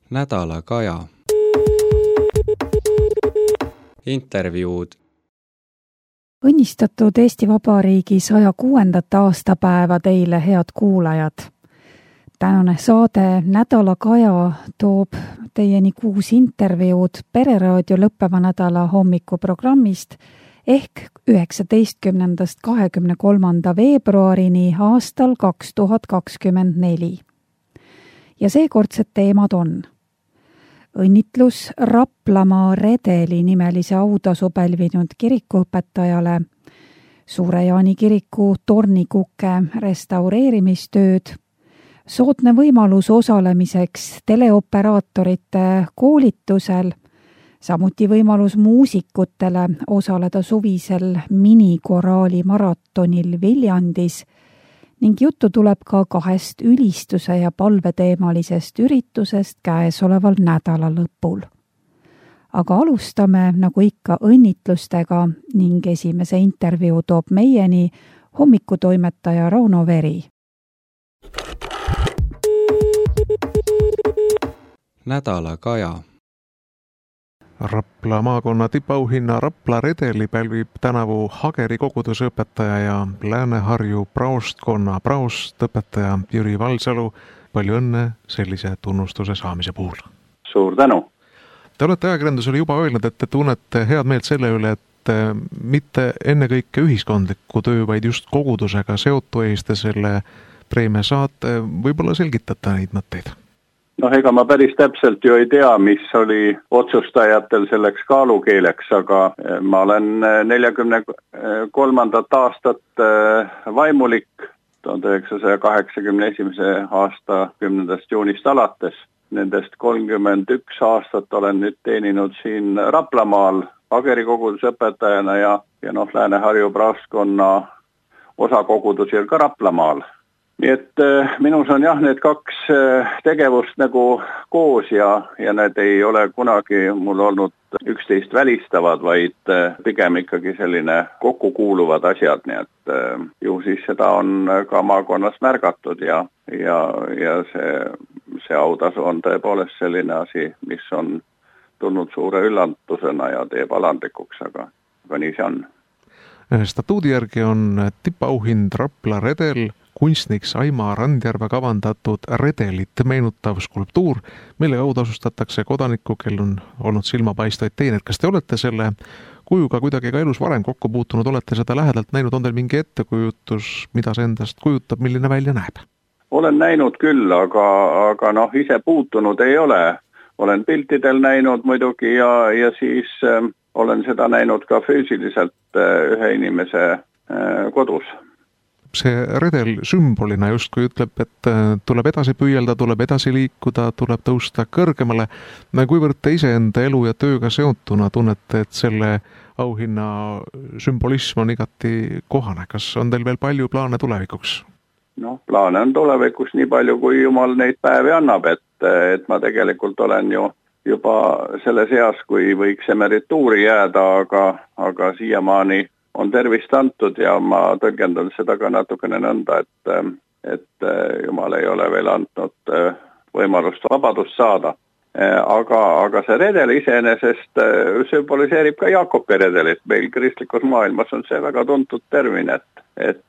Nädala Kaja. Intervjuud. Õnnistatud Eesti Vabariigi 106. aastapäeva teile, head kuulajad. Tänane saade Nädala Kaja toob teieni 6 intervjuud Pereraadio lõppeva nädala hommikuprogrammist ehk 19.–23. veebruarini aastal 2024. Ja seekordsed teemad on õnnitlus Raplamaa Redeli nimelise autasu pälvinud kirikuõpetajale, Suure-Jaani kiriku tornikuke restaureerimistööd, soodne võimalus osalemiseks teleoperaatorite koolitusel, samuti võimalus muusikutele osaleda suvisel minikoraali maratonil Viljandis ning juttu tuleb ka 2 ülistuse ja palveteemalisest üritusest käesoleval nädalalõpul. Aga alustame nagu ikka õnnitlustega ning esimese intervjuu toob meieni hommikutoimetaja Rauno Veri. Nädala Kaja. Rapla maakonna tipauhinna Rapla Redeli pälvib tänavu Hageri koguduse õpetaja ja Lääne-Harju praostkonna praostõpetaja Jüri Valsalu. Palju õnne sellise tunnustuse saamise puhul. Suur tänu! Te olete ajakirjandusele juba öelnud, et te tunnete head meelt selle üle, et mitte ennekõike ühiskondliku töö, vaid just kogudusega seotu eest te selle preemia saate. Võib-olla selgitate neid mõtteid? Ega ma päris täpselt ju ei tea, mis oli otsustajatel selleks kaalukeeleks, aga ma olen 43. aastat vaimulik 1981. aasta 10. juunist alates. Nendest 31 aastat olen nüüd teeninud siin Raplamaal Hageri koguduse õpetajana ja Lääne-Harju praostkonna osakogudusel ka Raplamaal. Nii et minus on need 2 tegevust nagu koos ja need ei ole kunagi mul olnud üksteist välistavad, vaid pigem ikkagi selline kokkukuuluvad asjad, nii et ju siis seda on ka maakonnas märgatud ja see autasu on tõepoolest selline asi, mis on tulnud suure üllatusena ja teeb alandlikuks, aga nii see on. Statuudi järgi on tipauhind Rapla Redel kunstnik Saima Randjärve kavandatud redelit meenutav skulptuur, mille autasustatakse kodanikku, kel on olnud silmapaistvaid teeneid. Kas te olete selle kujuga kuidagi ka elus varem kokku puutunud, olete seda lähedalt näinud, on teil mingi ettekujutus, mida see endast kujutab, milline välja näeb? Olen näinud küll, aga ise puutunud ei ole. Olen piltidel näinud muidugi ja siis olen seda näinud ka füüsiliselt ühe inimese kodus. See redel sümbolina justkui ütleb, et tuleb edasi püüelda, tuleb edasi liikuda, tuleb tõusta kõrgemale. Kuivõrd te ise enda elu ja tööga seotuna tunnete, et selle auhinna sümbolism on igati kohane? Kas on teil veel palju plaane tulevikuks? Plaane on tulevikuks nii palju, kui Jumal neid päevi annab, et ma tegelikult olen ju juba selles eas, kui võiks emerituuri jääda, aga siiamaani on tervist antud ja ma tõlgendan seda ka natukene nõnda, et Jumal ei ole veel andnud võimalust vabadust saada. Aga see redel iseenesest sümboliseerib ka Jaakobi redelit. Meil kristlikus maailmas on see väga tuntud termin, et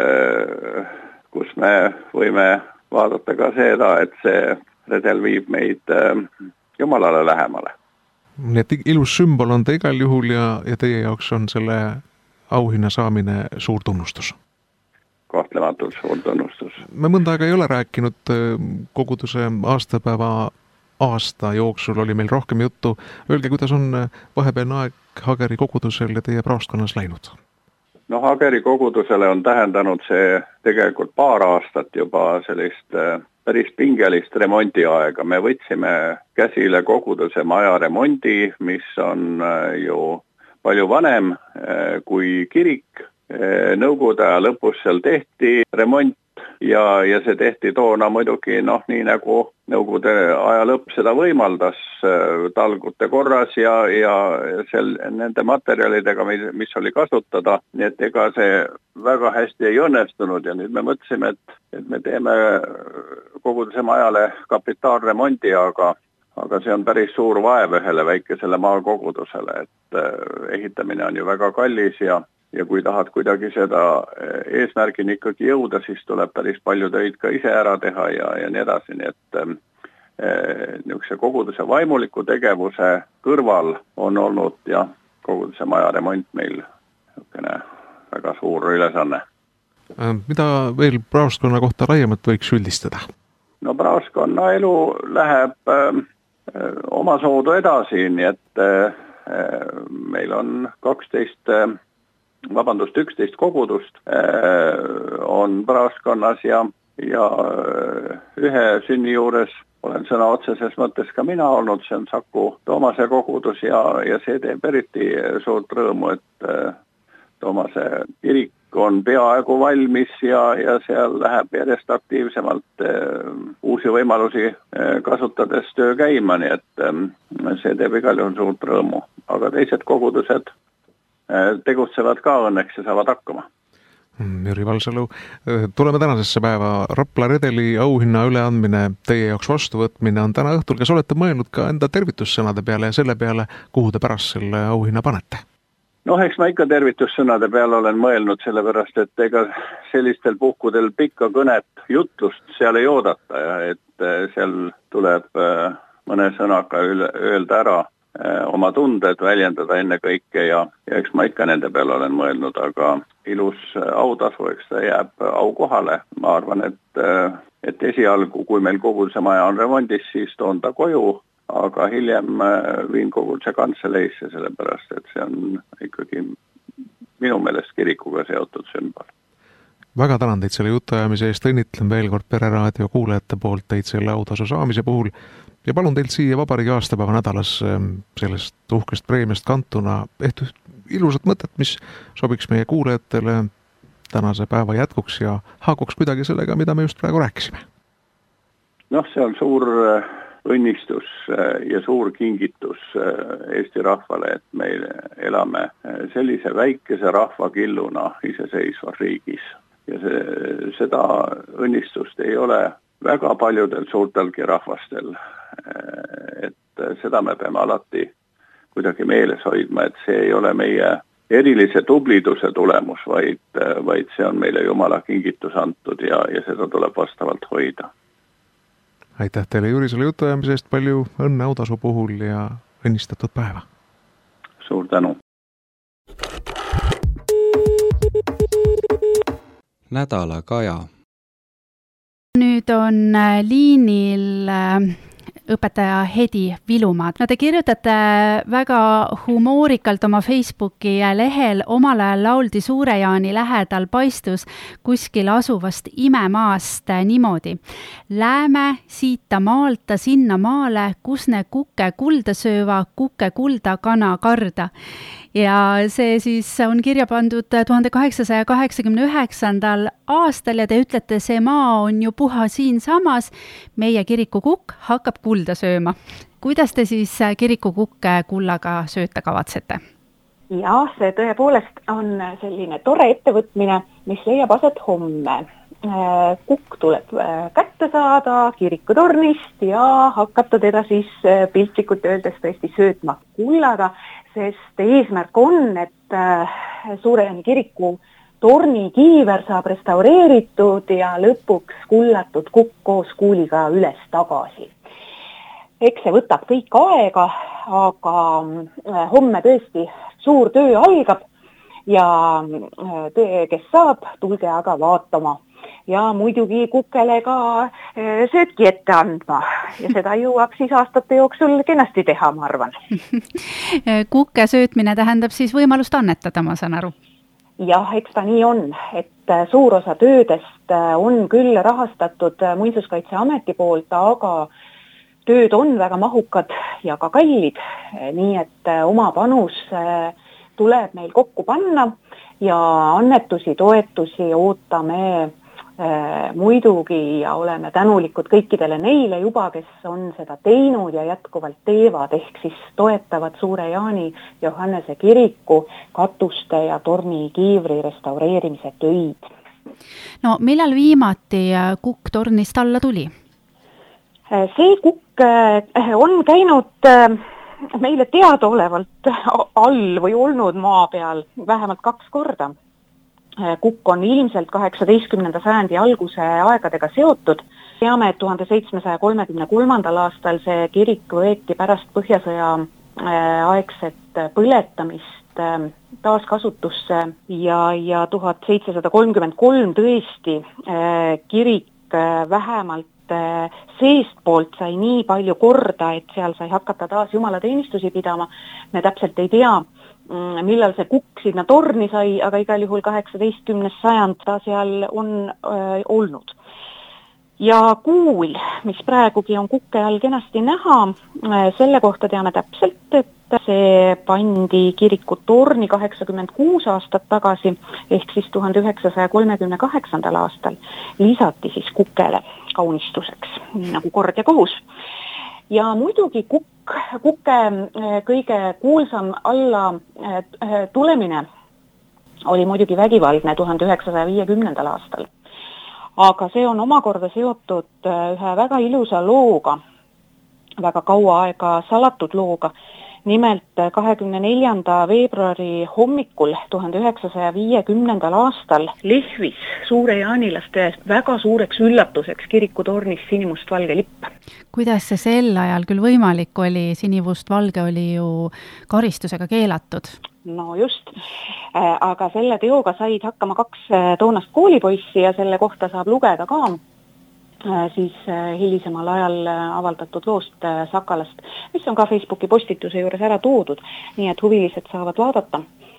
kus me võime vaadata ka seda, et see redel viib meid Jumalale lähemale. Nii et ilus sümbol on ta igal juhul ja teie jaoks on selle auhinna saamine suur tunnustus. Kahtlematult suur tunnustus. Me mõnda aega ei ole rääkinud koguduse aastapäeva aasta jooksul, oli meil rohkem juttu. Öelge, kuidas on vahepealne aeg Hageri kogudusel ja teie praostkonnas läinud? Hageri kogudusele on tähendanud see tegelikult paar aastat juba sellist päris pingelist remondiaega. Me võtsime käsile koguduse maja remondi, mis on ju palju vanem kui kirik. Nõukogude aja lõpus seal tehti remont ja see tehti toona muidugi nii nagu nõukogude aja lõpp seda võimaldas talgute korras ja nende materjalidega, mis oli kasutada. Nii et ega see väga hästi ei õnnestunud ja nüüd me mõtlesime, et me teeme koguduse majale kapitaalremondi, aga see on päris suur vaev ühele väikesele maakogudusele, et ehitamine on ju väga kallis ja kui tahad kuidagi seda eesmärgini ikkagi jõuda, siis tuleb päris palju töid ka ise ära teha ja nii edasi, nii et niisuguse koguduse vaimuliku tegevuse kõrval on olnud ja koguduse maja remont meil niisugune väga suur ülesanne. Mida veel praostkonna kohta laiemalt võiks üldistada? No praoskonna elu läheb omasoodu edasi, nii et meil on 11 kogudust on praoskonnas ja ühe sünni juures olen sõna otseses mõttes ka mina olnud, see on Saku Toomase kogudus ja see teeb eriti suurt rõõmu, et Toomase kirik on peaaegu valmis ja seal läheb järjest aktiivsemalt uusi võimalusi kasutades töö käima, nii et see teeb igal juhul suurt rõõmu. Aga teised kogudused tegutsevad ka õnneks ja saavad hakkama. Jüri Valsalu, tuleme tänasesse päeva. Rapla redeli auhinna üleandmine, teie jaoks vastuvõtmine on täna õhtul. Kas olete mõelnud ka enda tervitussõnade peale ja selle peale, kuhu te pärast selle auhinna panete? Noh, eks ma ikka tervitussõnade peale olen mõelnud, sellepärast, et ega sellistel puhkudel pikka kõnet jutlust seal ei oodata ja et seal tuleb mõne sõnaga öelda ära oma tunded, väljendada enne kõike ja eks ma ikka nende peale olen mõelnud, aga ilus autasu, eks ta jääb au kohale. Ma arvan, et esialgu, kui meil koguduse maja on remondis, siis toon ta koju, aga hiljem viin koguduse kantseleisse, sellepärast, et see on ikkagi minu meelest kirikuga seotud sümbol. Väga tänan teid selle jutuajamise eest, õnnitlen veel kord Pereraadio kuulajate poolt teid selle autasu saamise puhul ja palun teilt siia vabariigi aastapäeva nädalas sellest uhkest preemiast kantuna ilusat mõtet, mis sobiks meie kuulajatele tänase päeva jätkuks ja haakuks kuidagi sellega, mida me just praegu rääkisime. Noh, see on suur õnnistus ja suur kingitus Eesti rahvale, et me elame sellise väikese rahvakilluna iseseisvas riigis. Ja seda õnnistust ei ole väga paljudel suurtelgi rahvastel. Et seda me peame alati kuidagi meeles hoidma, et see ei ole meie erilise tubliduse tulemus, vaid see on meile Jumala kingitus antud ja seda tuleb vastavalt hoida. Aitäh teile, Jüri, selle jutuajamise eest, palju õnne autasu puhul ja õnnistatud päeva. Suur tänu. Nädala Kaja. Nüüd on liinil õpetaja Hedi Vilumaad. No te kirjutate väga humoorikalt oma Facebooki lehel, omal ajal lauldi Suure-Jaani lähedal paistus kuskil asuvast imemaast niimoodi. Lääme siita maalta sinna maale, kus ne kukke kulda sööva, kukke kulda kana karda. Ja see siis on kirja pandud 1889. aastal ja te ütlete, see maa on ju puha siin samas, meie kirikukukk hakkab kulda sööma. Kuidas te siis kirikukukke kullaga sööta kavatsete? Jah, see tõepoolest on selline tore ettevõtmine, mis leiab aset homme. Kukk tuleb kätte saada kirikutornist ja hakata teda siis piltlikult öeldes tõesti söötma kullaga, sest eesmärk on, et Suure-Jaani kiriku tornikiiver saab restaureeritud ja lõpuks kullatud kukk koos kuuliga üles tagasi. Eks see võtab kõik aega, aga homme tõesti suur töö algab ja kes saab, tulge aga vaatama. Ja muidugi kukkele ka söötki ette andma ja seda jõuab siis aastate jooksul kenasti teha, ma arvan. Kukke söötmine tähendab siis võimalust annetada, ma saan aru. Jah, eks ta nii on, et suur osa töödest on küll rahastatud Muinsuskaitseameti poolt, aga tööd on väga mahukad ja ka kallid, nii et oma panus tuleb meil kokku panna ja annetusi, toetusi ootame muidugi ja oleme tänulikud kõikidele neile juba, kes on seda teinud ja jätkuvalt teevad, ehk siis toetavad Suure-Jaani Johannese kiriku katuste ja tornikiivri restaureerimise töid. No millal viimati kukk tornist alla tuli? See kukk on käinud meile teadaolevalt all või olnud maa peal vähemalt 2 korda. Kukk on ilmselt 18. sajandi alguse aegadega seotud. Teame, et 1733. aastal see kirik võeti pärast Põhjasõja aegset põletamist taaskasutusse ja 1733 tõesti kirik vähemalt seestpoolt sai nii palju korda, et seal sai hakata taas jumalateenistusi pidama. Me täpselt ei tea, millal see kukk sinna torni sai, aga igal juhul 18. sajand ta seal on olnud. Ja kuul, mis praegugi on kukke all kenasti näha, selle kohta teame täpselt, et see pandi kiriku torni 86 aastat tagasi, ehk siis 1938. aastal lisati siis kukele kaunistuseks, nagu kord ja kohus. Ja muidugi kukke kõige kuulsam alla tulemine oli muidugi vägivaldne 1950. aastal. Aga see on omakorda seotud ühe väga ilusa looga, väga kaua aega salatud looga. Nimelt 24. veebruari hommikul 1950. aastal lehvis suure jaanilaste väga suureks üllatuseks kirikutornis sinimustvalge lipp. Kuidas see sel ajal küll võimalik oli? Sinimustvalge oli ju karistusega keelatud. No just, aga selle teoga said hakkama 2 toonast koolipoissi ja selle kohta saab lugeda ka siis hilisemal ajal avaldatud loost Sakalast, mis on ka Facebooki postituse juures ära toodud, nii et huvilised saavad vaadata.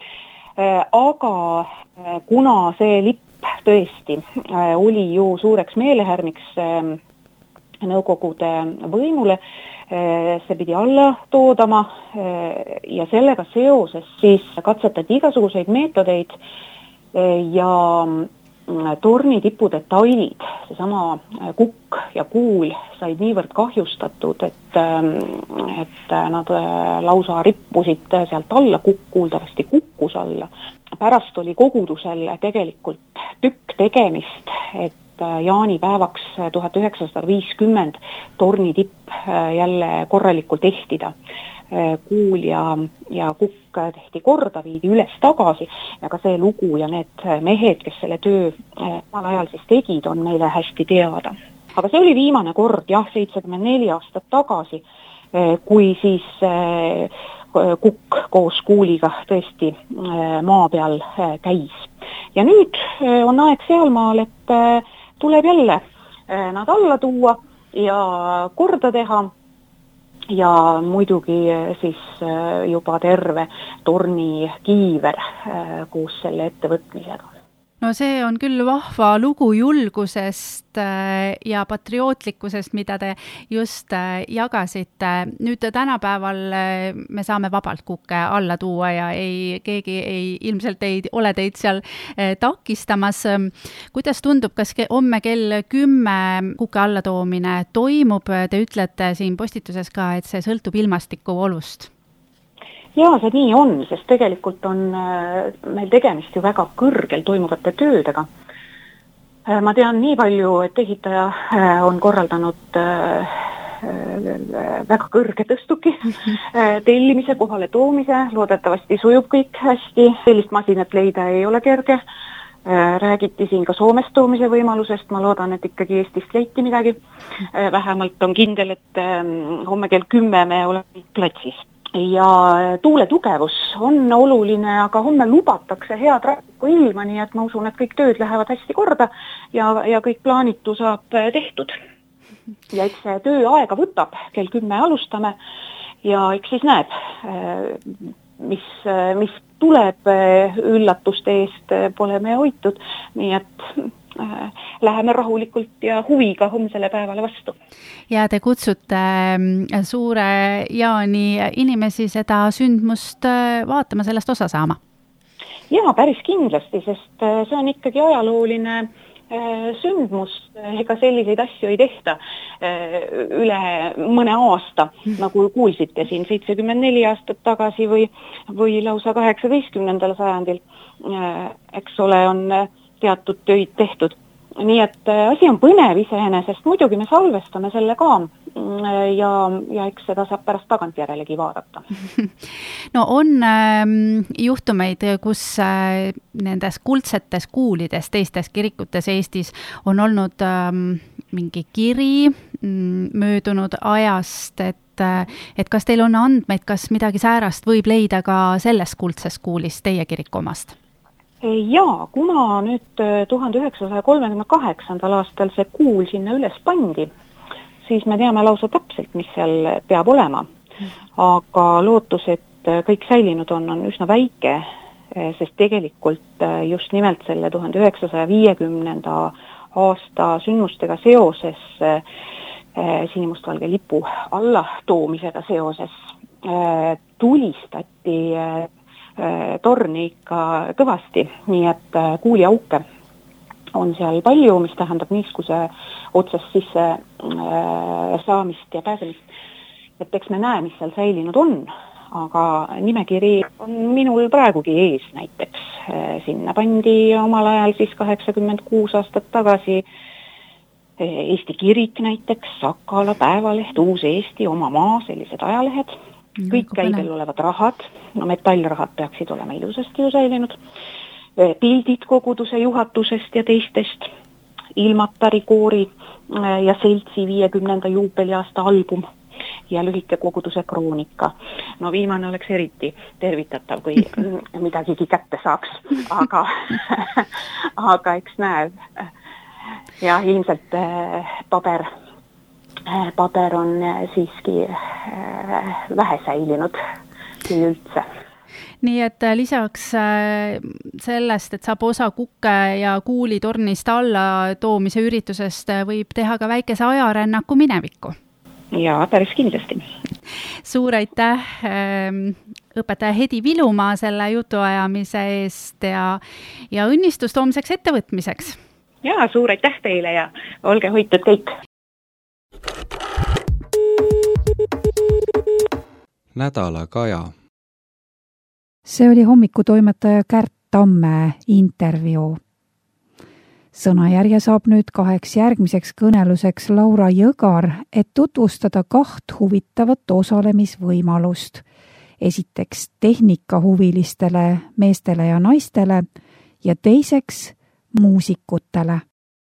Aga kuna see lipp tõesti oli ju suureks meelehärmiks Nõukogude võimule, see pidi alla toodama ja sellega seoses siis katsetati igasuguseid meetodeid ja tornitipu detailid, seesama kukk ja kuul said niivõrd kahjustatud, et nad lausa rippusid sealt alla, kukk kuuldavasti kukkus alla. Pärast oli kogudusel tegelikult tükk tegemist, et jaanipäevaks 1950 tornitipp jälle korralikult ehtida. Kuul ja kukk tehti korda, viidi üles tagasi ja ka see lugu ja need mehed, kes selle töö omal ajal siis tegid, on meile hästi teada. Aga see oli viimane kord, 74 aastat tagasi, kui siis kukk koos kuuliga tõesti maa peal käis. Ja nüüd on aeg sealmaal, et tuleb jälle nad alla tuua ja korda teha ja muidugi siis juba terve torni kiiver koos selle ettevõtmisega. No see on küll vahva lugu julgusest ja patriootlikkusest, mida te just jagasite. Nüüd tänapäeval me saame vabalt kukke alla tuua ja keegi ilmselt ei ole teid seal takistamas. Kuidas tundub, kas homme kell 10 kukke alla toomine toimub? Te ütlete siin postituses ka, et see sõltub ilmastiku olust. Jaa, see nii on, sest tegelikult on meil tegemist ju väga kõrgel toimuvate töödega. Ma tean nii palju, et ehitaja on korraldanud väga kõrge tõstuki tellimise, kohale toomise, loodetavasti sujub kõik hästi. Sellist masinat leida ei ole kerge. Räägiti siin ka Soomest toomise võimalusest, ma loodan, et ikkagi Eestist leiti midagi. Vähemalt on kindel, et homme kell 10 me oleme platsis. Ja tuule tugevus on oluline, aga homme lubatakse head rahulikku ilma, nii et ma usun, et kõik tööd lähevad hästi korda ja kõik plaanitu saab tehtud. Ja eks see töö aega võtab, kell 10 alustame ja eks siis näeb, mis tuleb üllatuste eest, pole me hoitud, nii et läheme rahulikult ja huviga homsele päevale vastu. Ja te kutsute suure Jaani inimesi seda sündmust vaatama, sellest osa saama? Jaa, päris kindlasti, sest see on ikkagi ajalooline sündmus, ega selliseid asju ei tehta üle mõne aasta, nagu kuulsite siin 74 aastat tagasi või lausa 18. sajandil. Eks ole, on teatud töid tehtud nii et asi on põnev iseenesest, muidugi me salvestame selle ka ja eks seda saab pärast tagantjärelegi vaadata. No on juhtumeid, kus nendes kuldsetes kuulides teistes kirikutes Eestis on olnud mingi kiri möödunud ajast, et kas teil on andmeid, kas midagi säärast võib leida ka selles kuldses kuulis teie kiriku omast? Jaa, kuna nüüd 1938. aastal see kuul sinna üles pandi, siis me teame lausa täpselt, mis seal peab olema. Aga lootus, et kõik säilinud on üsna väike, sest tegelikult just nimelt selle 1950. aasta sündmustega seoses, sinimustvalge lipu alla toomisega seoses, tulistati torni ikka kõvasti, nii et kuuliauke on seal palju, mis tähendab niiskuse otsest sisse saamist ja pääsemist. Et eks me näe, mis seal säilinud on, aga nimekiri on minul praegugi ees näiteks. Sinna pandi omal ajal siis 86 aastat tagasi Eesti kirik näiteks, Sakala, Päevaleht, Uus Eesti, Oma maa, sellised ajalehed. Kõik käibel olevad rahad, no metallrahad peaksid olema ilusasti ju säilinud, pildid koguduse juhatusest ja teistest, Ilmatari koori ja seltsi 50. juubeliaasta album ja lühike koguduse kroonika. No viimane oleks eriti tervitatav, kui midagigi kätte saaks, aga eks näe. Ja ilmselt paber on siiski vähe säilinud üldse. Nii et lisaks sellest, et saab osa kukke ja kuuli tornist alla toomise üritusest, võib teha ka väikese ajarännaku minevikku. Jaa, päris kindlasti. Suur aitäh õpetaja Hedi Vilumaa selle jutuajamise eest ja õnnistust homseks ettevõtmiseks. Jaa, suur aitäh teile ja olge hoitud kõik. Nädala Kaja. See oli hommikutoimetaja Kärt Tamme intervjuu. Sõnajärje saab nüüd 2 järgmiseks kõneluseks Laura Jõgar, et tutvustada 2 huvitavat osalemisvõimalust. Esiteks tehnikahuvilistele meestele ja naistele ja teiseks muusikutele.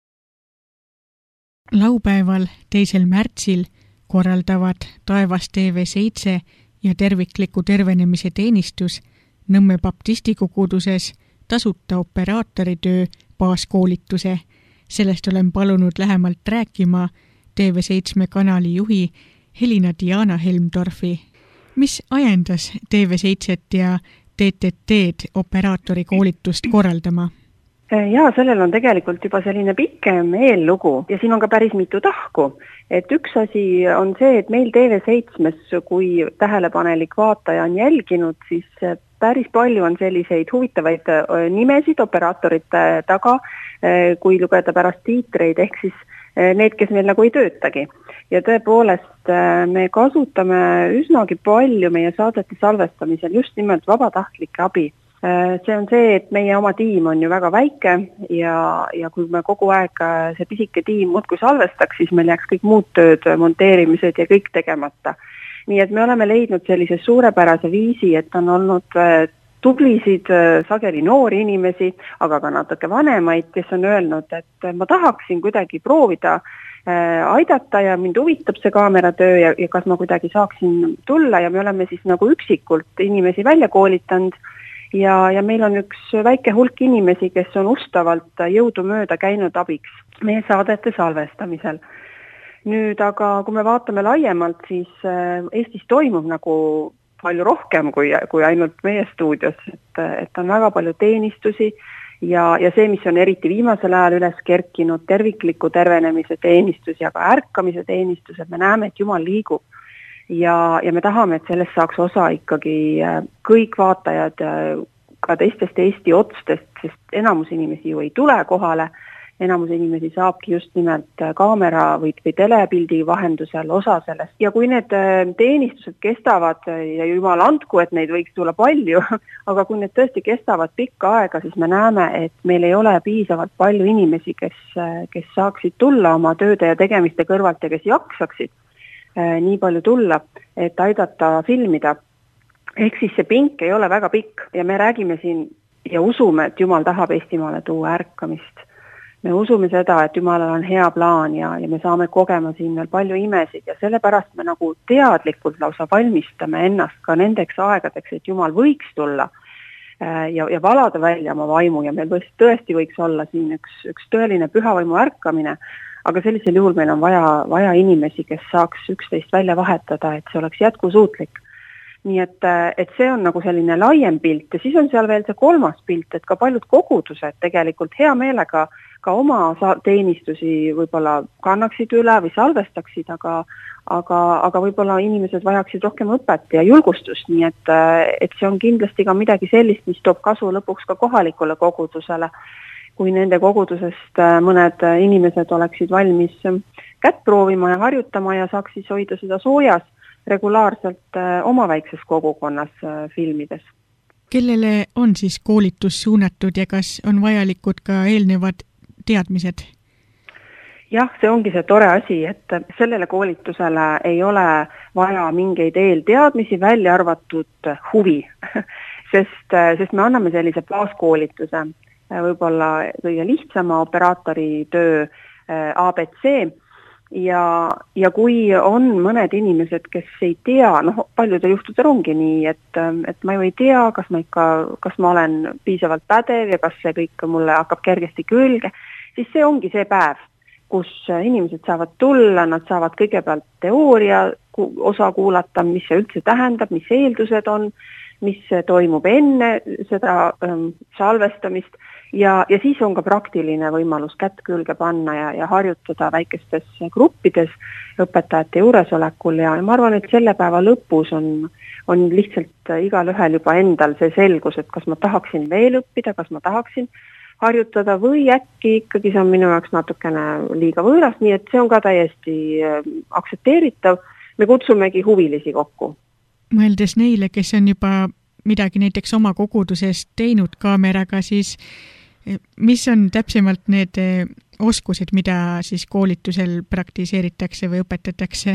Laupäeval 2. märtsil korraldavad Taevas TV7 ja tervikliku tervenemise teenistus Nõmme baptistikoguduses tasuta operaatoritöö baaskoolituse. Sellest olen palunud lähemalt rääkima TV7 kanali juhi Helina Diana Helmdorfi. Mis ajendas TV7 ja TTT operaatori koolitust korraldama? Jaa, sellel on tegelikult juba selline pikem eellugu ja siin on ka päris mitu tahku. Et üks asi on see, et meil TV7-s, kui tähelepanelik vaataja on jälginud, siis päris palju on selliseid huvitavaid nimesid operaatorite taga, kui lugeda pärast tiitreid, ehk siis need, kes meil nagu ei töötagi. Ja tõepoolest me kasutame üsnagi palju meie saadete salvestamisel just nimelt vabatahtlike abi. See on see, et meie oma tiim on ju väga väike ja kui me kogu aeg see pisike tiim muudkui salvestaks, siis meil jääks kõik muud tööd, monteerimised ja kõik tegemata. Nii et me oleme leidnud sellise suurepärase viisi, et on olnud tublisid, sageli noori inimesi, aga ka natuke vanemaid, kes on öelnud, et ma tahaksin kuidagi proovida aidata ja mind huvitab see kaameratöö ja kas ma kuidagi saaksin tulla ja me oleme siis nagu üksikult inimesi välja koolitanud ja meil on üks väike hulk inimesi, kes on ustavalt jõudumööda käinud abiks meie saadete salvestamisel. Nüüd aga kui me vaatame laiemalt, siis Eestis toimub nagu palju rohkem kui ainult meie stuudios, et on väga palju teenistusi ja see, mis on eriti viimasel ajal üles kerkinud, tervikliku tervenemise teenistus ja ka ärkamise teenistus, et me näeme, et Jumal liigub ja me tahame, et sellest saaks osa ikkagi kõik vaatajad ka teistest Eesti otstest, sest enamus inimesi ju ei tule kohale enamus inimesi saabki just nimelt kaamera või telepildi vahendusel osa sellest. Ja kui need teenistused kestavad ja jumal andku, et neid võiks tulla palju, aga kui need tõesti kestavad pikka aega, siis me näeme, et meil ei ole piisavalt palju inimesi, kes saaksid tulla oma tööde ja tegemiste kõrvalt ja kes jaksaksid nii palju tulla, et aidata filmida. Ehk siis see pink ei ole väga pikk ja me räägime siin ja usume, et Jumal tahab Eestimaale tuua ärkamist. Me usume seda, et Jumalal on hea plaan ja me saame kogema siin veel palju imesid ja sellepärast me nagu teadlikult lausa valmistame ennast ka nendeks aegadeks, et Jumal võiks tulla ja valada välja oma vaimu ja meil tõesti võiks olla siin üks tõeline pühavaimu ärkamine, aga sellisel juhul meil on vaja inimesi, kes saaks üksteist välja vahetada, et see oleks jätkusuutlik. Nii et see on nagu selline laiem pilt ja siis on seal veel see kolmas pilt, et ka paljud kogudused tegelikult hea meelega ka oma teenistusi võib-olla kannaksid üle või salvestaksid, aga võib-olla inimesed vajaksid rohkem õpet ja julgustust, nii et see on kindlasti ka midagi sellist, mis toob kasu lõpuks ka kohalikule kogudusele, kui nende kogudusest mõned inimesed oleksid valmis kätt proovima ja harjutama ja saaks siis hoida seda soojas regulaarselt oma väikses kogukonnas filmides. Kellele on siis koolitus suunatud ja kas on vajalikud ka eelnevad teadmised? Jah, see ongi see tore asi, et sellele koolitusele ei ole vaja mingeid eelteadmisi, välja arvatud huvi, sest me anname sellise baaskoolituse, võib-olla kõige lihtsama operaatori töö ABC, ja kui on mõned inimesed, kes ei tea, paljudel juhtudel ongi nii, et ma ju ei tea, kas ma olen piisavalt pädev ja kas see kõik mulle hakkab kergesti külge, siis see ongi see päev, kus inimesed saavad tulla, nad saavad kõigepealt teooria osa kuulata, mis see üldse tähendab, mis eeldused on, mis toimub enne seda salvestamist ja siis on ka praktiline võimalus kätt külge panna ja harjutada väikestes gruppides õpetajate juuresolekul ja ma arvan, et selle päeva lõpus on lihtsalt igal ühel juba endal see selgus, et kas ma tahaksin veel õppida, kas ma tahaksin harjutada või äkki ikkagi see on minu jaoks natukene liiga võõras, nii et see on ka täiesti aktsepteeritav. Me kutsumegi huvilisi kokku. Mõeldes neile, kes on juba midagi näiteks oma koguduses teinud kaameraga, siis mis on täpsemalt need oskused, mida siis koolitusel praktiseeritakse või õpetatakse?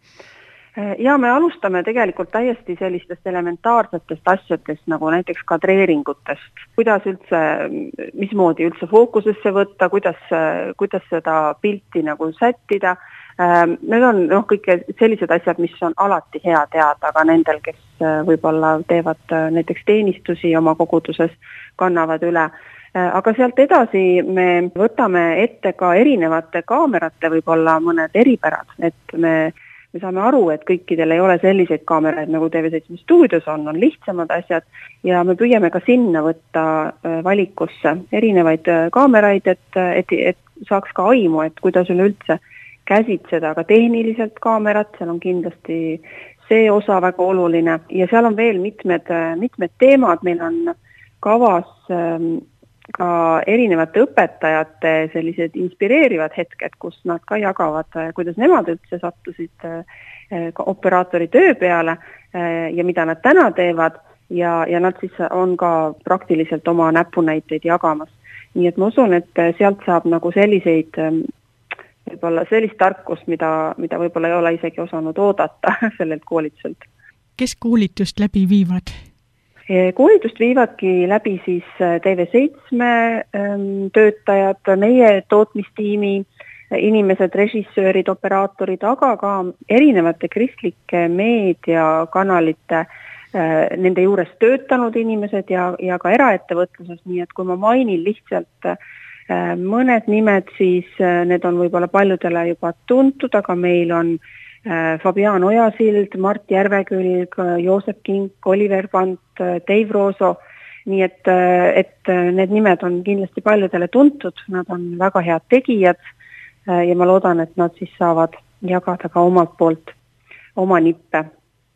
Ja me alustame tegelikult täiesti sellistest elementaarsetest asjadest, nagu näiteks kadreeringutest. Kuidas üldse, mismoodi üldse fookusesse võtta, kuidas seda pilti nagu sättida. Need on kõik sellised asjad, mis on alati hea teada, aga nendel, kes võib-olla teevad näiteks teenistusi oma koguduses, kannavad üle. Aga sealt edasi me võtame ette ka erinevate kaamerate võib-olla mõned eripärad, et me saame aru, et kõikidel ei ole selliseid kaameraid, nagu TV7 stuudios on lihtsamad asjad ja me püüame ka sinna võtta valikusse erinevaid kaameraid, et saaks ka aimu, et kuidas üleüldse käsitseda ka tehniliselt kaamerat, seal on kindlasti see osa väga oluline ja seal on veel mitmed teemad, meil on kavas ka erinevate õpetajate sellised inspireerivad hetked, kus nad ka jagavad, kuidas nemad üldse sattusid operaatori töö peale ja mida nad täna teevad ja nad siis on ka praktiliselt oma näpunäiteid jagamas. Nii et ma usun, et sealt saab nagu võib-olla sellist tarkust, mida võib-olla ei ole isegi osanud oodata sellelt koolituselt. Kes koolitust läbi viivad? Koolitust viivadki läbi siis TV7 töötajad, meie tootmistiimi inimesed, režissöörid, operaatorid, aga ka erinevate kristlike meediakanalite nende juures töötanud inimesed ja ka eraettevõtluses, nii et kui ma mainin lihtsalt mõned nimed, siis need on võib-olla paljudele juba tuntud, aga meil on Fabian Ojasild, Mart Järvekülg, Joosep Kink, Oliver Pant, Dave Rooso, nii et need nimed on kindlasti paljudele tuntud, nad on väga head tegijad ja ma loodan, et nad siis saavad jagada ka omalt poolt oma nippe.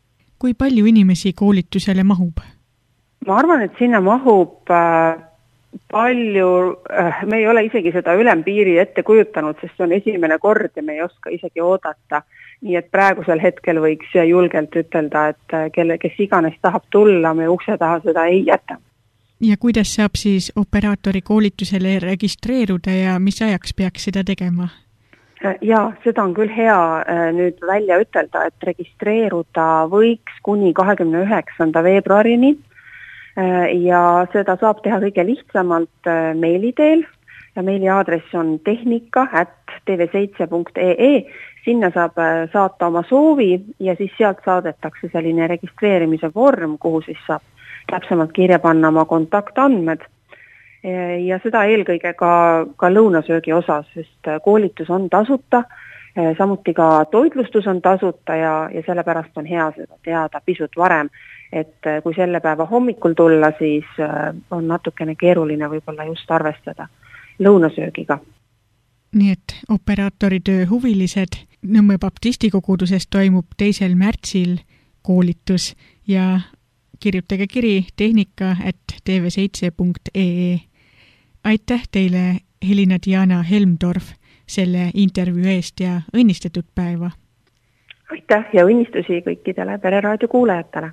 Kui palju inimesi koolitusele mahub? Ma arvan, et sinna mahub palju, me ei ole isegi seda ülempiiri ette kujutanud, sest see on esimene kord ja me ei oska isegi oodata. Nii et praegusel hetkel võiks julgelt ütelda, et kes iganes tahab tulla, me ukse taha seda ei jäta. Ja kuidas saab siis operaatori koolitusele registreeruda ja mis ajaks peaks seda tegema? Ja seda on küll hea nüüd välja ütelda, et registreeruda võiks kuni 29. veebruarini ja seda saab teha kõige lihtsamalt meili teel ja meili aadress on tehnika@tv7.ee. Sinna saab saata oma soovi ja siis sealt saadetakse selline registreerimise vorm, kuhu siis saab täpsemalt kirja panna oma kontaktandmed. Ja seda eelkõige ka lõunasöögi osas, sest koolitus on tasuta, samuti ka toitlustus on tasuta ja sellepärast on hea seda teada pisut varem, et kui selle päeva hommikul tulla, siis on natukene keeruline võib-olla just arvestada lõunasöögiga. Nii et operaatoritöö huvilised, Nõmme baptistikoguduses toimub 2. märtsil koolitus ja kirjutage kiri tehnika@tv7.ee. Aitäh teile, Helina-Diana Helmdorf, selle intervjuu eest ja õnnistatud päeva! Aitäh ja õnnistusi kõikidele Pereraadio kuulajatele!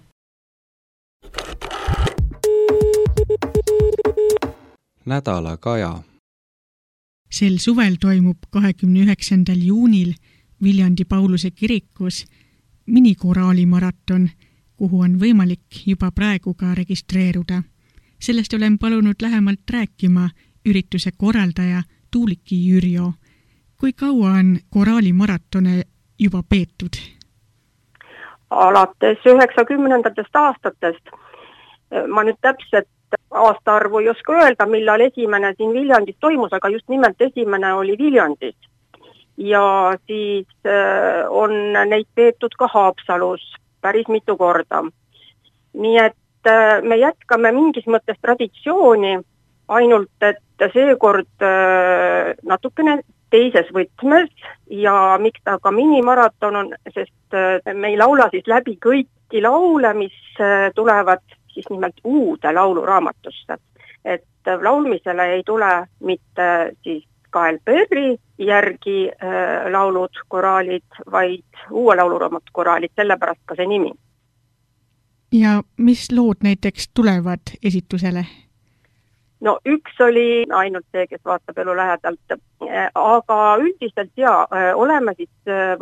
Nädala kaja. Sel suvel toimub 29. juunil Viljandi Pauluse kirikus minikooralimaraton, kuhu on võimalik juba praegu ka registreeruda. Sellest olen palunud lähemalt rääkima ürituse korraldaja Tuuliki Jürjo. Kui kaua on koraalimaratone juba peetud? Alates 90. aastatest. Ma nüüd täpselt aastaarvu ei oska öelda, millal esimene siin Viljandis toimus, aga just nimelt esimene oli Viljandis. Ja siis on neid peetud ka Haapsalus päris mitu korda. Nii et me jätkame mingis mõttes traditsiooni, ainult et seekord natukene teises võtmes ja miks ta ka minimaraton on, sest me ei laula siis läbi kõiki laule, mis tulevad siis nimelt uude lauluraamatusse. Et laulmisele ei tule mitte siis Kael Perri järgi laulud, koraalid, vaid uue lauluraamatu koraalid, sellepärast ka see nimi. Ja mis lood näiteks tulevad esitusele? No üks oli ainult see, kes vaatab elu lähedalt, aga üldiselt oleme siis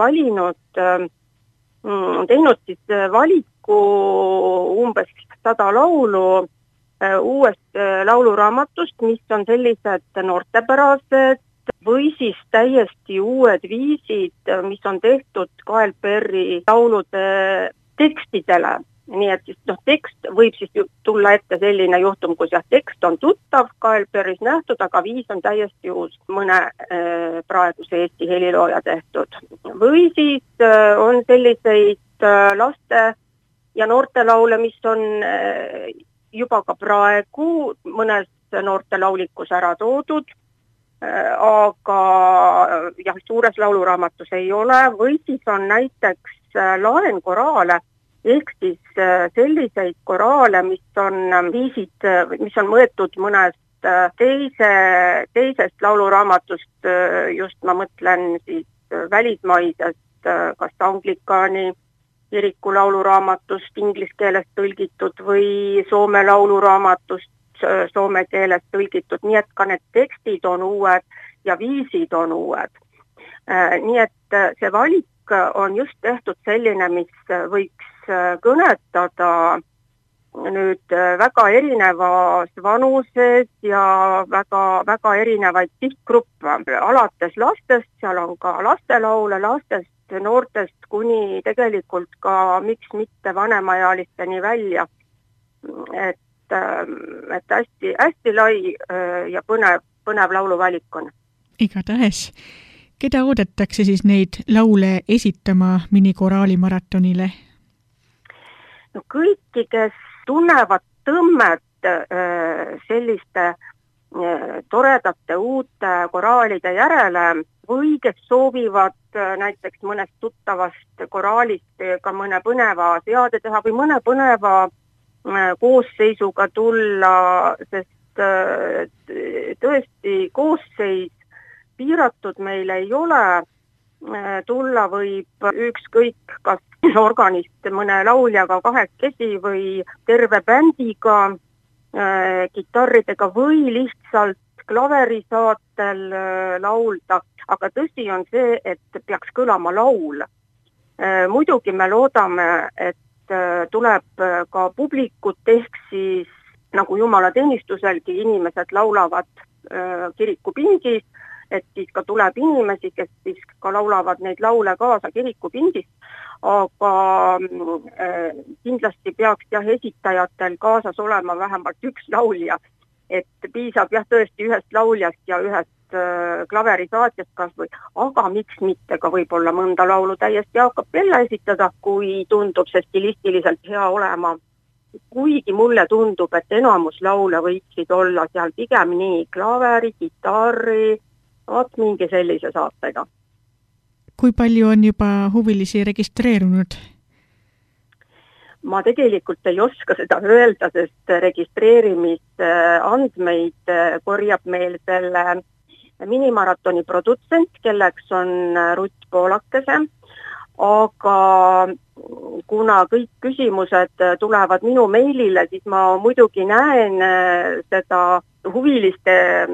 teinud siis valiku umbes 100 laulu uuest lauluraamatust, mis on sellised noortepärased või siis täiesti uued viisid, mis on tehtud Kael Perri laulude tekstidele. Nii et siis, tekst võib siis tulla ette selline juhtum, kus tekst on tuttav, Kael Perris nähtud, aga viis on täiesti uus mõne praeguse Eesti helilooja tehtud. Või siis on selliseid laste ja noortelaule, mis on juba ka praegu mõnes noortelaulikus ära toodud, aga suures lauluraamatus ei ole, või siis on näiteks laenkoraale, ehk siis selliseid koraale, mis on mõetud mõnest teisest lauluraamatust, just ma mõtlen siis välismaisest, kas Anglikaani kiriku lauluraamatust inglise keelest tõlgitud või Soome lauluraamatust soome keelest tõlgitud, nii et ka need tekstid on uued ja viisid on uued. Nii et see valik on just tehtud selline, mis võiks kõnetada nüüd väga erinevas vanuses ja väga erinevaid sihtgruppe. Alates lastest, seal on ka lastelaule, lastest, noortest kuni tegelikult ka miks mitte vanemaealisteni välja. Et hästi lai ja põnev lauluvalik on. Igatahes. Keda oodatakse siis neid laule esitama minikoralimaratonile? No kõiki, kes tunnevad tõmmet selliste toredate uute koraalide järele või kes soovivad näiteks mõnest tuttavast koraalist ka mõne põneva seade teha või mõne põneva koosseisuga tulla, sest tõesti koosseis piiratud meil ei ole, tulla võib ükskõik kas organist mõne lauljaga kahekesi või terve bändiga, kitarridega või lihtsalt klaverisaatel laulda, aga tõsi on see, et peaks kõlama laul. Muidugi me loodame, et tuleb ka publikut, ehk siis nagu jumalateenistuselgi inimesed laulavad kirikupingis, et siis ka tuleb inimesi, kes siis ka laulavad neid laule kaasa kirikupingis, aga kindlasti peaks esitajatel kaasas olema vähemalt üks laulja, et piisab tõesti ühest lauljast ja ühest klaverisaatjast kas või, aga miks mitte ka võib-olla mõnda laulu täiesti a cappella esitada, kui tundub see stilistiliselt hea olema. Kuigi mulle tundub, et enamus laule võiksid olla seal pigem nii klaveri, kitarri, mingi sellise saatega. Kui palju on juba huvilisi registreerunud? Ma tegelikult ei oska seda öelda, sest registreerimisandmeid korjab meil selle minimaratoni produtsent, kelleks on Rutt Poolakese, aga kuna kõik küsimused tulevad minu meilile, siis ma muidugi näen seda huviliste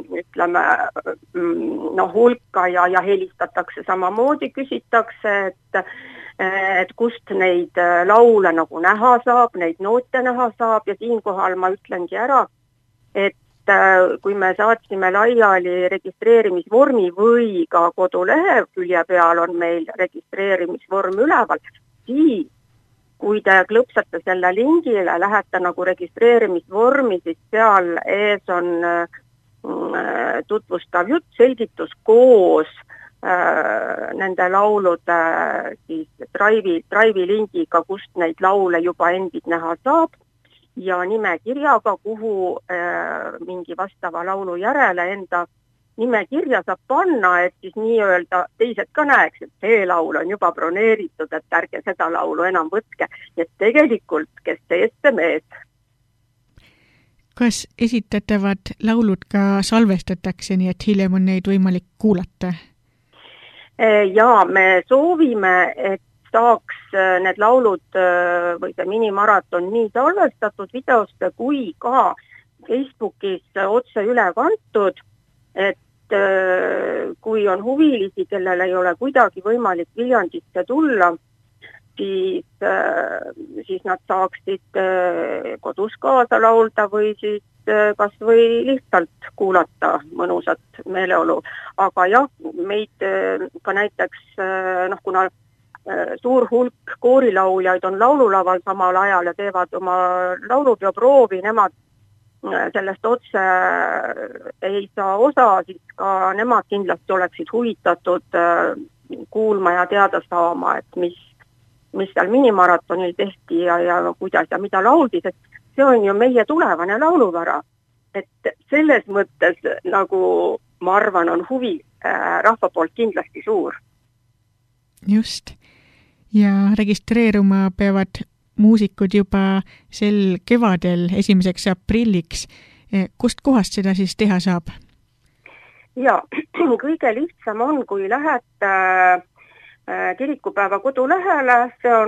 hulka ja helistatakse samamoodi, küsitakse, et kust neid laule nagu näha saab, neid noote näha saab ja siinkohal ma ütlengi ära, et kui me saatsime laiali registreerimisvormi või ka kodulehe külje peal on meil registreerimisvorm üleval, siis kui te klõpsate selle lingile, lähete nagu registreerimisvormi, siis seal ees on tutvustav jutt, selgitus koos nende laulude siis Drive'i lingiga, kust neid laule juba endid näha saab ja nimekirjaga, kuhu mingi vastava laulu järele enda nimekirja saab panna, et siis nii-öelda teised ka näeks, et see laul on juba broneeritud, et ärge seda laulu enam võtke. Et tegelikult, kes teeste mees. Kas esitatavad laulud ka salvestatakse, nii et hiljem on neid võimalik kuulata? Ja me soovime, et saaks need laulud või see minimaraton nii salvestatud videoste kui ka Facebookis otse üle kantud, et kui on huvilisi, kellel ei ole kuidagi võimalik Viljandisse tulla, siis nad saaksid kodus kaasa laulda või siis kas või lihtsalt kuulata mõnusat meeleolu. Aga jah, meid ka näiteks, kuna suur hulk koorilauljaid on laululaval samal ajal ja teevad oma laulupeoproovi, nemad sellest otse ei saa osa, siis ka nemad kindlasti oleksid huvitatud kuulma ja teada saama, et mis seal minimaratonil tehti ja kuidas ja mida lauldi, sest see on ju meie tulevane lauluvara. Et selles mõttes, nagu ma arvan, on huvi rahva poolt kindlasti suur. Just. Ja registreeruma peavad muusikud juba sel kevadel 1. aprilliks. Kust kohast seda siis teha saab? Ja, kõige lihtsam on, kui lähed kirikupäeva kodulehele, see on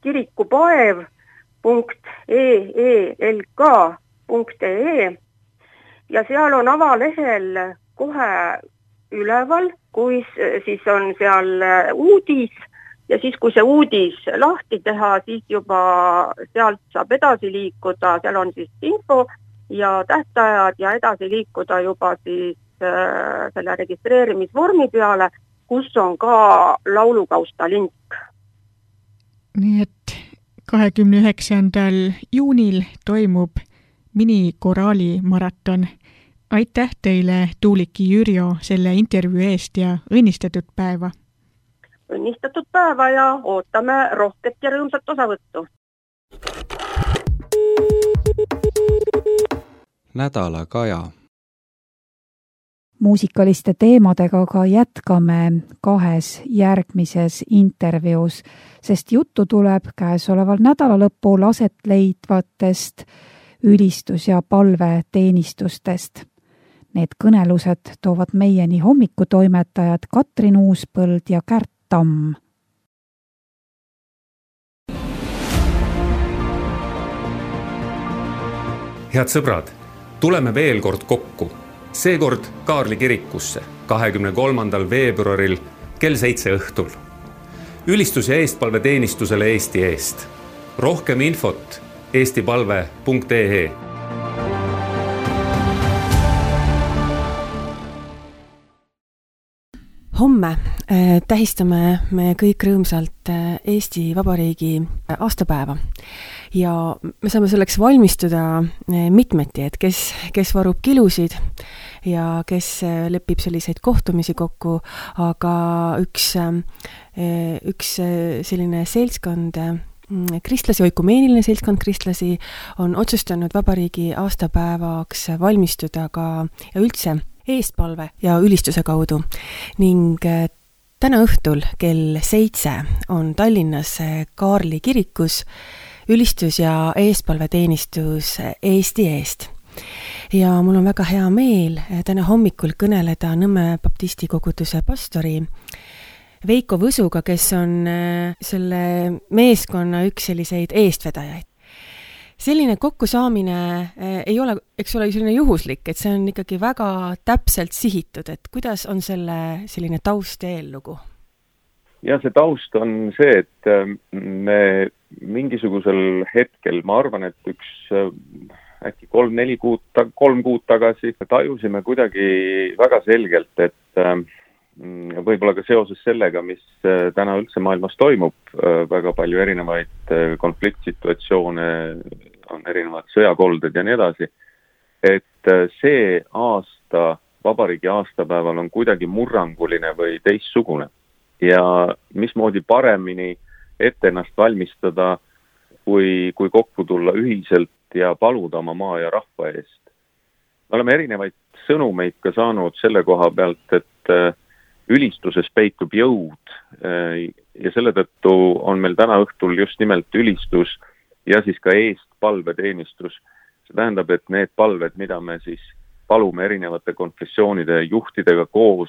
kirikupaev.eelk.ee ja seal on avalehel kohe üleval, kui siis on seal uudis, ja siis, kui see uudis lahti teha, siis juba sealt saab edasi liikuda, seal on siis info ja tähtajad ja edasi liikuda juba siis selle registreerimisvormi peale, kus on ka laulukausta link. Nii et 29. juunil toimub minikoraali maraton. Aitäh teile, Tuuliki Jürjo, selle intervjuu eest ja õnnistatud päeva! Õnnistatud päeva ja ootame rohket ja rõõmsat osavõttu. Nädala Kaja. Muusikaliste teemadega ka jätkame 2 järgmises intervjuus, sest juttu tuleb käesoleval nädalalõpul aset leidvatest ülistus- ja palveteenistustest. Need kõnelused toovad meieni hommikutoimetajad Katrin Uuspõld ja Kärt Tamm. Head sõbrad, tuleme veel kord kokku. Seekord Kaarli kirikusse 23. veebruaril kell 7 õhtul. Ülistus- ja eestpalveteenistusele Eesti eest. Rohkem infot eestipalve.ee. Homme tähistame me kõik rõõmsalt Eesti Vabariigi aastapäeva ja me saame selleks valmistuda mitmeti, et kes varub kilusid ja kes lepib selliseid kohtumisi kokku, aga üks selline seltskond kristlasi, oikumeeniline seltskond kristlasi on otsustanud vabariigi aastapäevaks valmistuda ka ja üldse eestpalve ja ülistuse kaudu ning täna õhtul kell 7 on Tallinnas Kaarli kirikus ülistus- ja eestpalveteenistus Eesti eest. Ja mul on väga hea meel täna hommikul kõneleda Nõmme baptisti koguduse pastori Veiko Võsuga, kes on selle meeskonna üks selliseid eestvedajaid. Selline kokkusaamine ei ole, eks ole, selline juhuslik, et see on ikkagi väga täpselt sihitud, et kuidas on selline taust ja eellugu? Ja see taust on see, et me mingisugusel hetkel, ma arvan, et äkki 3 kuud tagasi tajusime kuidagi väga selgelt, et võib-olla ka seoses sellega, mis täna üldse maailmas toimub, väga palju erinevaid konfliktsituatsioone, on erinevad sõjakolded ja nii edasi, et see aasta, vabariigi aastapäeval on kuidagi murranguline või teistsugune. Ja mismoodi paremini ette ennast valmistada, kui kokku tulla ühiselt ja paluda oma maa ja rahva eest. Me oleme erinevaid sõnumeid ka saanud selle koha pealt, et ülistuses peitub jõud ja selle tõttu on meil täna õhtul just nimelt ülistus ja siis ka eestpalveteenistus. See tähendab, et need palved, mida me siis palume erinevate konfessioonide juhtidega koos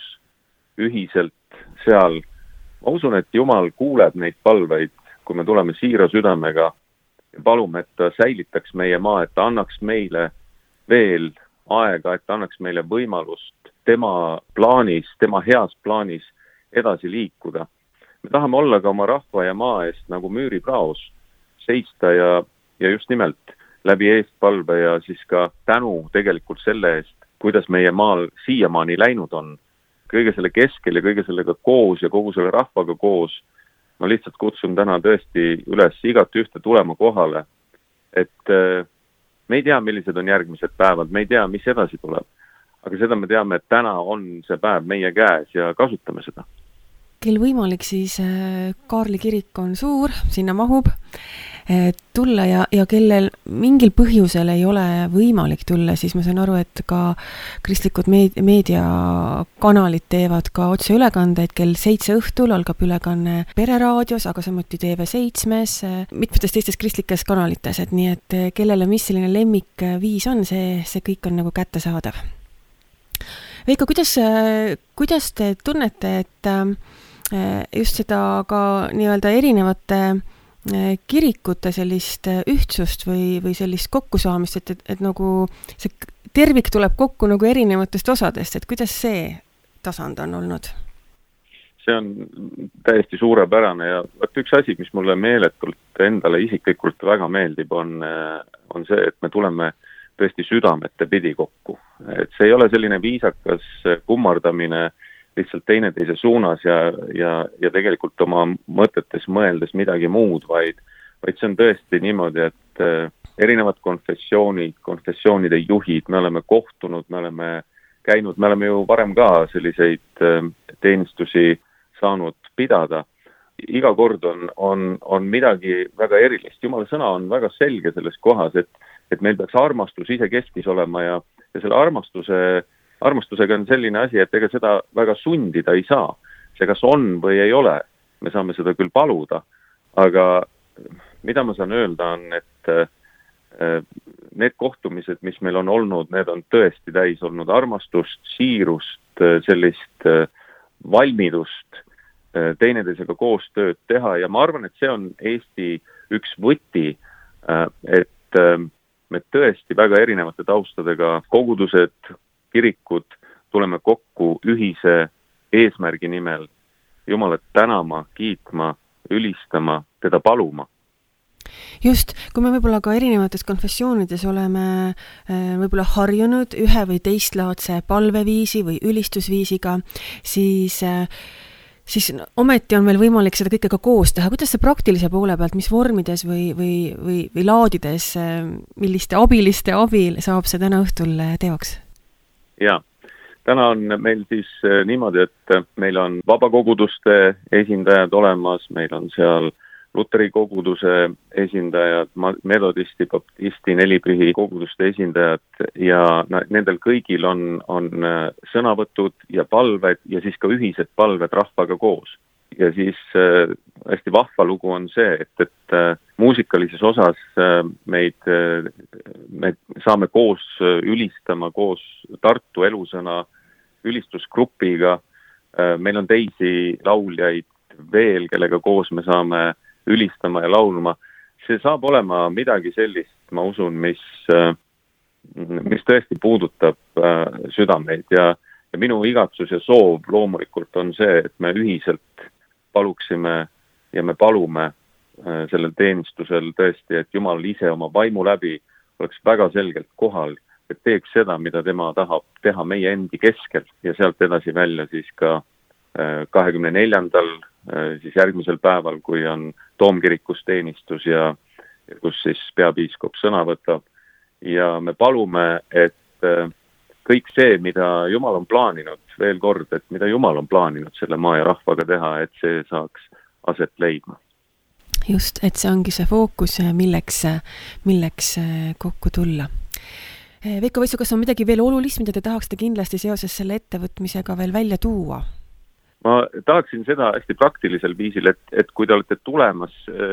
ühiselt seal, ma usun, et Jumal kuuleb neid palveid, kui me tuleme siira südamega ja palume, et ta säilitaks meie maa, et ta annaks meile veel aega, et ta annaks meile võimalust tema plaanis, tema heas plaanis edasi liikuda. Me tahame olla ka oma rahva ja maa eest nagu müüripraos seista ja just nimelt läbi eestpalve ja siis ka tänu tegelikult selle eest, kuidas meie maal siiamaani läinud on. Kõige selle keskel ja kõige sellega koos ja kogu selle rahvaga koos ma lihtsalt kutsun täna tõesti üles igat ühte tulema kohale, et me ei tea, millised on järgmised päevad, me ei tea, mis edasi tuleb. Aga seda me teame, et täna on see päev meie käes ja kasutame seda. Kel võimalik siis Kaarli kirik on suur, sinna mahub tulla ja kellel mingil põhjusel ei ole võimalik tulla, siis ma saan aru, et ka kristlikud meediakanalid teevad ka otseülekandeid kell 7 õhtul, algab ülekanne Pereraadios, aga samuti TV7-s, mitmetes teistes kristlikes kanalites, et nii, et kellele mis selline lemmikviis on, see kõik on nagu kättesaadav. Veiko, kuidas te tunnete, et just seda ka nii-öelda erinevate kirikute sellist ühtsust või sellist kokkusaamist, et nagu see tervik tuleb kokku nagu erinevatest osadest, et kuidas see tasand on olnud? See on täiesti suurepärane ja üks asi, mis mulle meeletult endale isiklikult väga meeldib, on see, et me tuleme tõesti südamete pidi kokku. Et see ei ole selline viisakas kummardamine lihtsalt teineteise suunas ja tegelikult oma mõtetes mõeldes midagi muud, vaid see on tõesti niimoodi, et erinevad konfessioonide juhid, me oleme kohtunud, me oleme käinud, me oleme ju varem ka selliseid teenistusi saanud pidada. Iga kord on midagi väga erilist. Jumala sõna on väga selge selles kohas, et meil peaks armastus ise keskis olema ja selle armastusega on selline asi, et ega seda väga sundida ei saa. See kas on või ei ole, me saame seda küll paluda, aga mida ma saan öelda on, et need kohtumised, mis meil on olnud, need on tõesti täis olnud armastust, siirust, sellist valmidust teineteisega koostööd teha ja ma arvan, et see on Eesti üks võti, et me tõesti väga erinevate taustadega kogudused, kirikud tuleme kokku ühise eesmärgi nimel Jumalat tänama, kiitma, ülistama, teda paluma. Just, kui me võib-olla ka erinevates konfessioonides oleme võib-olla harjunud ühe või teistlaadse palveviisi või ülistusviisiga, siis ometi on meil võimalik seda kõike ka koos teha. Kuidas see praktilise poole pealt, mis vormides või laadides, milliste abiliste abil saab see täna õhtul teoks? Jaa. Täna on meil siis niimoodi, et meil on vabakoguduste esindajad olemas, meil on seal Luteri koguduse esindajad, metodisti, baptisti, nelipühi koguduste esindajad ja nendel kõigil on sõnavõtud ja palved ja siis ka ühised palved rahvaga koos. Ja siis hästi vahva lugu on see, et muusikalises osas me saame koos ülistama, koos Tartu elusõna ülistusgrupiga. Meil on teisi lauljaid veel, kellega koos me saame ülistama ja laulma. See saab olema midagi sellist, ma usun, mis tõesti puudutab südameid ja minu igatsus ja soov loomulikult on see, et me ühiselt paluksime ja me palume sellel teenistusel tõesti, et Jumal ise oma vaimu läbi oleks väga selgelt kohal, et teeks seda, mida tema tahab teha meie endi keskel ja sealt edasi välja siis ka 24. siis järgmisel päeval, kui on Toomkirikus teenistus ja kus siis peapiiskop sõna võtab ja me palume, et kõik see, mida Jumal on plaaninud, veel kord, et mida Jumal on plaaninud selle maa ja rahvaga teha, et see saaks aset leidma. Just, et see ongi see fookus, milleks kokku tulla. Veiko Võissu, kas on midagi veel olulist, mida te tahaksite kindlasti seoses selle ettevõtmisega veel välja tuua? Ma tahaksin seda hästi praktilisel viisil, et kui te olete tulemas,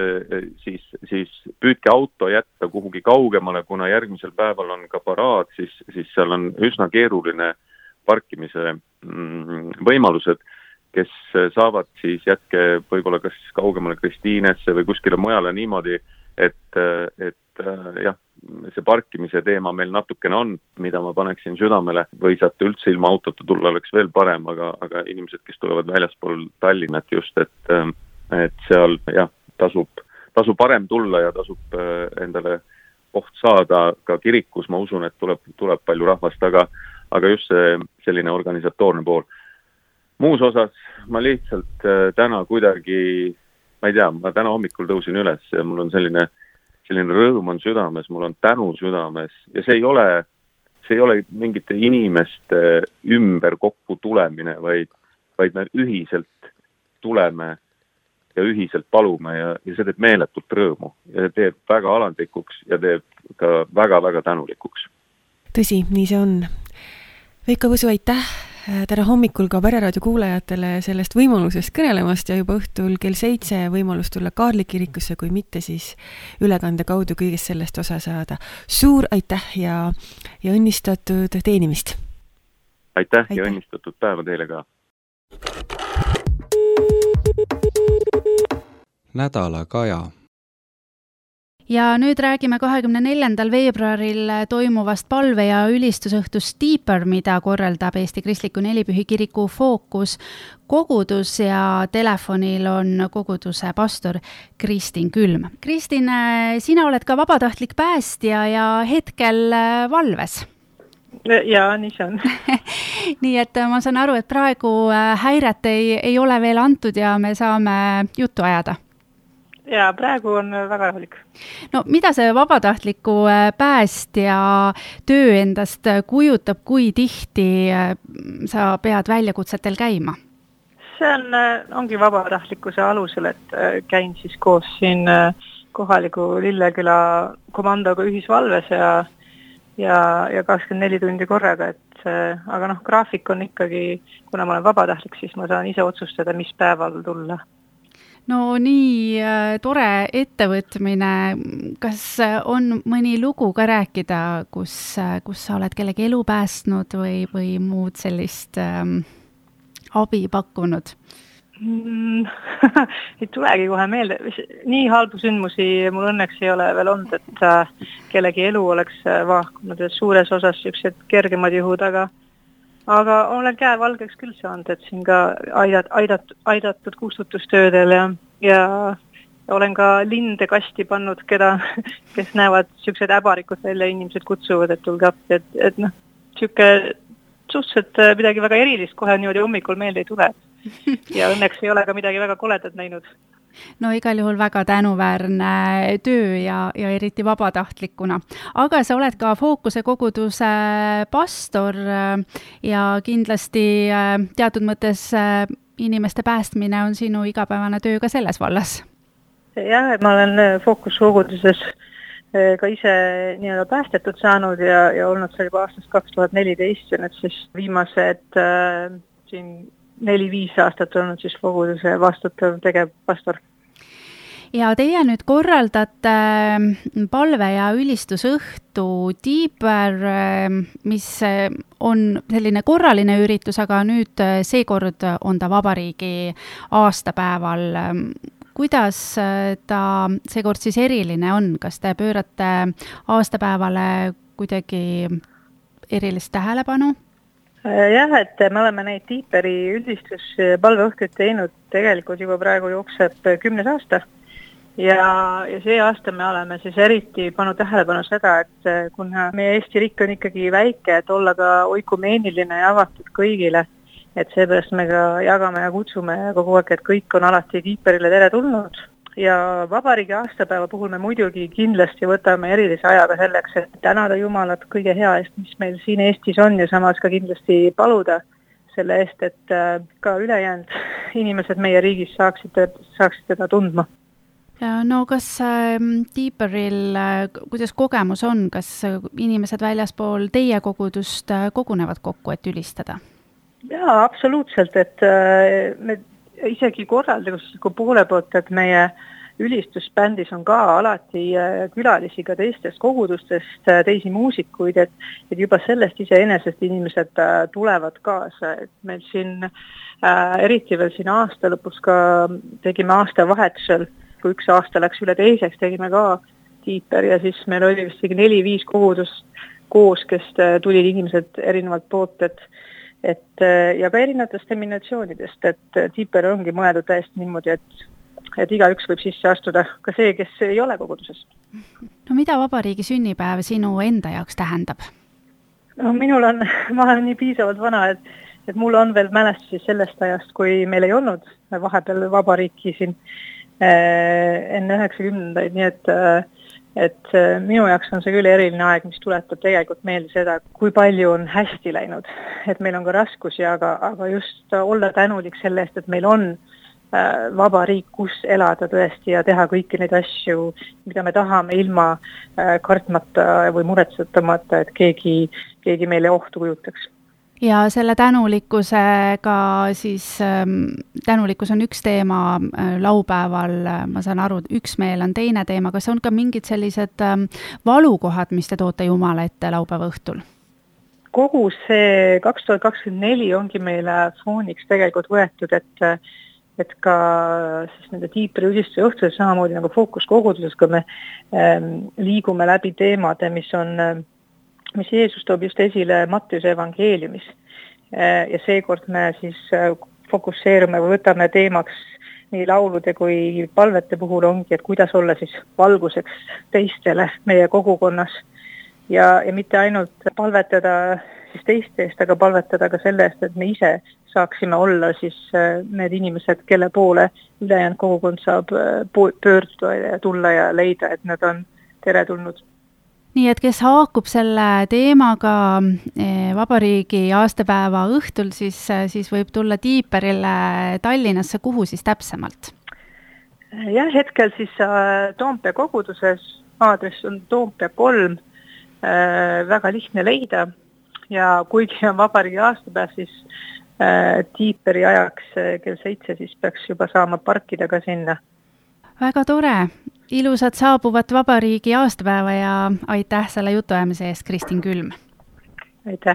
siis püüdke auto jätta kuhugi kaugemale, kuna järgmisel päeval on ka paraad, siis seal on üsna keeruline parkimise võimalused, kes saavad siis jätke võib-olla kas kaugemale Kristiinesse või kuskile mujale niimoodi, et jah, see parkimise teema meil natukene on, mida ma paneksin südamele, või saate üldse ilma autota tulla, oleks veel parem, aga inimesed, kes tulevad väljaspool Tallinnat just, et seal jah, tasub parem tulla ja tasub endale koht saada ka kirikus, ma usun, et tuleb palju rahvast, aga just see selline organisatoorne pool. Muus osas ma lihtsalt täna kuidagi, ma ei tea, ma täna hommikul tõusin üles ja mul on selline rõõm on südames, mul on tänu südames ja see ei ole mingite inimeste ümber kokku tulemine, vaid me ühiselt tuleme ja ühiselt palume ja see teeb meeletult rõõmu ja see teeb väga alandlikuks ja teeb ka väga-väga tänulikuks. Tõsi, nii see on. Veiko Võsu, aitäh! Tere hommikul ka Pereraadio kuulajatele sellest võimalusest kõnelemast ja juba õhtul kell 7 võimalus tulla Kaarli kirikusse, kui mitte siis ülekande kaudu kõigest sellest osa saada. Suur aitäh ja õnnistatud teenimist! Aitäh ja õnnistatud päeva teile ka! Nädala Kaja. Ja nüüd räägime 24. veebruaril toimuvast palve- ja ülistusõhtust Deeper, mida korraldab Eesti Kristliku Nelipühi Kiriku Fookus kogudus ja telefonil on koguduse pastor Kristin Külm. Kristin, sina oled ka vabatahtlik päästja ja hetkel valves. Jaa, nii see on. Nii et ma saan aru, et praegu häiret ei ole veel antud ja me saame juttu ajada. Ja praegu on väga rahulik. No mida see vabatahtliku päästja töö endast kujutab, kui tihti sa pead väljakutsetel käima? See ongi vabatahtlikkuse alusel, et käin siis koos siin kohaliku Lilleküla komandoga ühisvalves ja 24 tundi korraga, aga graafik on ikkagi, kuna ma olen vabatahtlik, siis ma saan ise otsustada, mis päeval tulla. no nii tore ettevõtmine, kas on mõni lugu ka rääkida, kus sa oled kellegi elu päästnud või muud sellist abi pakkunud? Ei tulegi kohe meelde. Nii halbu sündmusi mul õnneks ei ole veel olnud, et kellegi elu oleks vaahkunud, et suures osas sellised kergemad juhud, aga olen käe valgeks küll saanud, et siin ka aidatud kustutustöödel ja olen ka linde kasti pannud, kes näevad sellised äbarikud välja, inimesed kutsuvad, et tulge appi, et noh, selline suhteliselt midagi väga erilist kohe niimoodi hommikul meelde ei tule. Ja õnneks ei ole ka midagi väga koledat näinud. No igal juhul väga tänuväärne töö ja eriti vabatahtlikuna. Aga sa oled ka Fookuse koguduse pastor ja kindlasti teatud mõttes inimeste päästmine on sinu igapäevane töö ka selles vallas. Jah, ma olen Fookuse koguduses ka ise nii-öelda päästetud saanud ja olnud seal juba aastast 2014 ja nüüd siis viimased siin 4-5 aastat olnud siis koguduse vastutav tegevpastor. Ja teie nüüd korraldate palve- ja ülistusõhtu Deeper, mis on selline korraline üritus, aga nüüd seekord on ta vabariigi aastapäeval. Kuidas ta seekord siis eriline on? Kas te pöörate aastapäevale kuidagi erilist tähelepanu? Jah, et me oleme neid Deeperi üldistuspalveõhtuid teinud tegelikult juba praegu jookseb 10 aasta ja see aasta me oleme siis eriti pannud tähelepanu seda, et kuna meie Eesti riik on ikkagi väike, et olla ka oikumeeniline ja avatud kõigile, et seepärast me ka jagame ja kutsume kogu aeg, et kõik on alati Deeperile tere tulnud. Ja vabariigi aastapäeva puhul me muidugi kindlasti võtame erilise ajaga selleks, et tänada Jumalat kõige hea eest, mis meil siin Eestis on ja samas ka kindlasti paluda selle eest, et ka ülejäänud inimesed meie riigis saaksid teda tundma. No kas Deeperil, kuidas kogemus on, kas inimesed väljaspool teie kogudust kogunevad kokku, et ülistada? Jaa, absoluutselt, et me isegi korraldusliku poole poolt, et meie ülistusbändis on ka alati külalisi ka teistest kogudustest, teisi muusikuid, et juba sellest iseenesest inimesed tulevad kaasa. Et meil siin, eriti veel siin aasta lõpus ka tegime aasta vahetusel, kui üks aasta läks üle teiseks, tegime ka Deeper ja siis meil oli vist 4-5 kogudust koos, kes tulid inimesed erinevalt poolt, ja ka erinevatest denominatsioonidest, et Deeper ongi mõeldud täiesti niimoodi, et igaüks võib sisse astuda, ka see, kes ei ole koguduses. No mida vabariigi sünnipäev sinu enda jaoks tähendab? No ma olen nii piisavalt vana, et mul on veel mälestusi sellest ajast, kui meil ei olnud vahepeal vabariiki siin enne 90-ndaid, nii et minu jaoks on see küll eriline aeg, mis tuletab tegelikult meelde seda, kui palju on hästi läinud, et meil on ka raskusi, aga just olla tänulik selle eest, et meil on vaba riik, kus elada tõesti ja teha kõiki neid asju, mida me tahame ilma kartmata või muretsetamata, et keegi meile ohtu kujutaks. Ja selle tänulikkusega siis, tänulikkus on üks teema laupäeval, ma saan aru, üksmeel on teine teema, kas on ka mingid sellised valukohad, mis te toote Jumala ette laupäeva õhtul? Kogu see 2024 ongi meile fooniks tegelikult võetud, et ka siis nende Deeperi üldistuse õhtul samamoodi nagu Fookus koguduses, kui me liigume läbi teemade, mis Jeesus toob just esile Mattiuse evangeeliumis. Ja seekord me siis fokusseerume või võtame teemaks nii laulude kui palvete puhul ongi, et kuidas olla siis valguseks teistele meie kogukonnas ja mitte ainult palvetada siis teiste eest, aga palvetada ka selle eest, et me ise saaksime olla siis need inimesed, kelle poole ülejäänud kogukond saab pöörduda ja tulla ja leida, et nad on teretulnud. Nii et kes haakub selle teemaga vabariigi aastapäeva õhtul, siis võib tulla Deeperile Tallinnasse, kuhu siis täpsemalt? Jah, hetkel siis Toompea koguduses, aadress on Toompea 3, väga lihtne leida ja kuigi on vabariigi aastapäev, siis Tiiperi ajaks kell 7 siis peaks juba saama parkida ka sinna. Väga tore! Ilusat saabuvat vabariigi aastapäeva ja aitäh selle jutuajamise eest, Kristin Külm! Aitäh!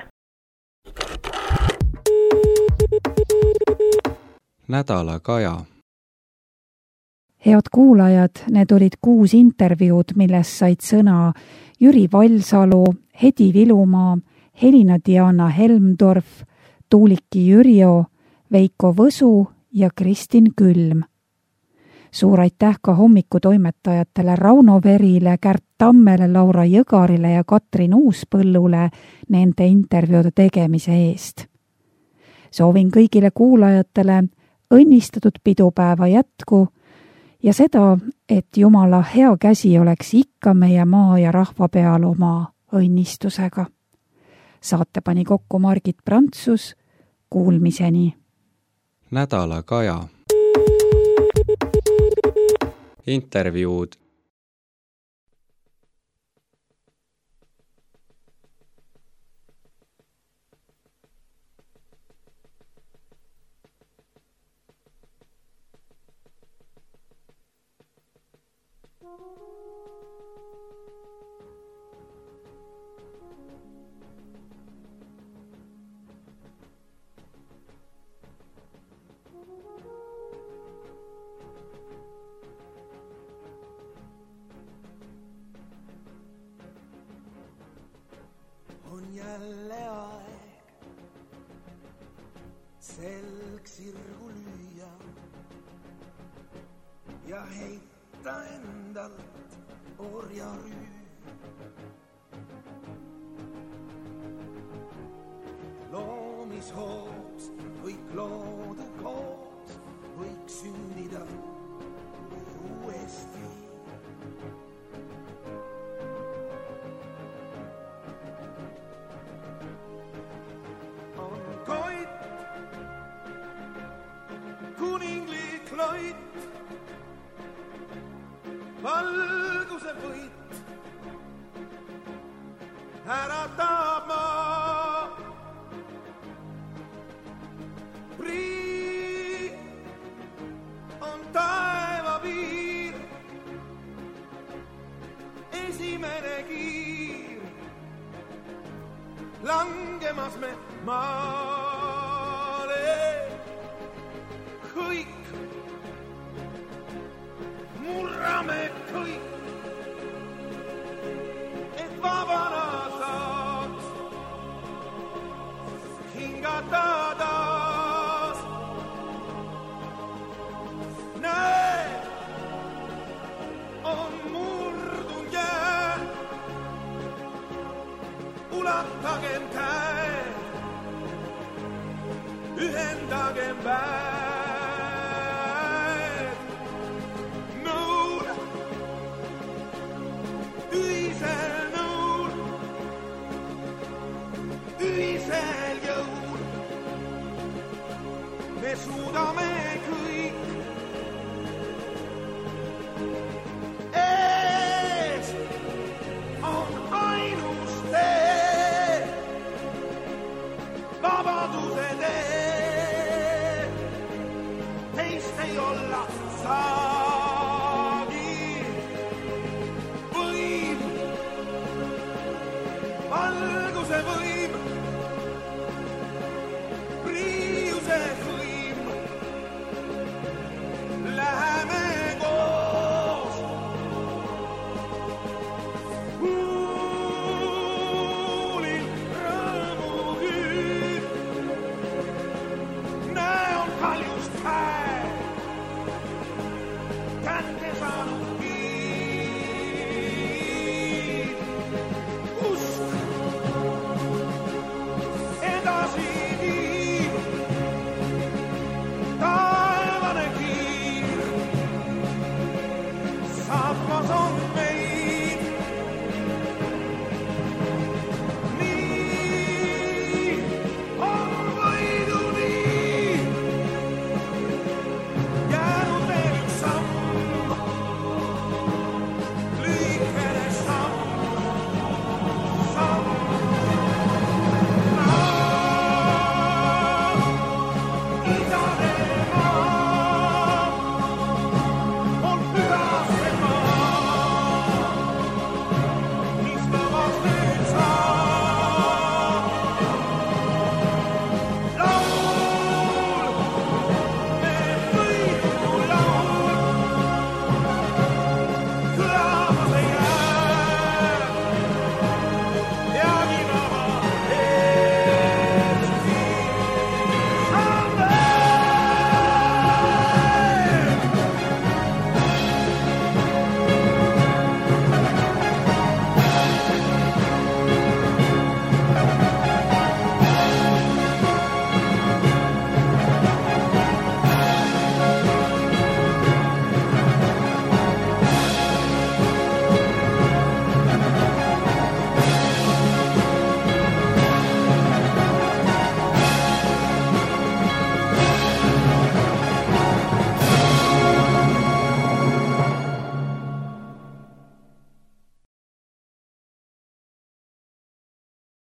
Nädala Kaja. Head kuulajad, need olid 6 intervjuud, milles said sõna Jüri Valsalu, Hedi Vilumaa, Helina-Diana Helmdorf, Tuuliki Jürjo, Veiko Võsu ja Kristin Külm. Suur aitäh ka hommikutoimetajatele Rauno Verile, Kärt Tammele, Laura Jõgarile ja Katrin Uuspõllule nende intervjuude tegemise eest. Soovin kõigile kuulajatele õnnistatud pidupäeva jätku ja seda, et Jumala hea käsi oleks ikka meie maa ja rahva peal oma õnnistusega. Saate pani kokku Margit Prantsus, kuulmiseni. Nädala Kaja. Intervjuud. Jälle aeg selg sirgu lüüa ja heita endalt orjarüü. Loomishoops kõik loodu koos võiks sündida uuesti. Valguse võit äratab maa. Prii on taeva piir, esimene kiir. Langemas me maale kõik. Murrame kõik, et vabana saaks hingata taas. Näe, on murdun jää, ulatagem käed, ühendagem väed. Ühisel jõul me suudame kõik. Ees on ainus tee, vabaduse tee. Teist ei olla saagi. Võim, valguse võim.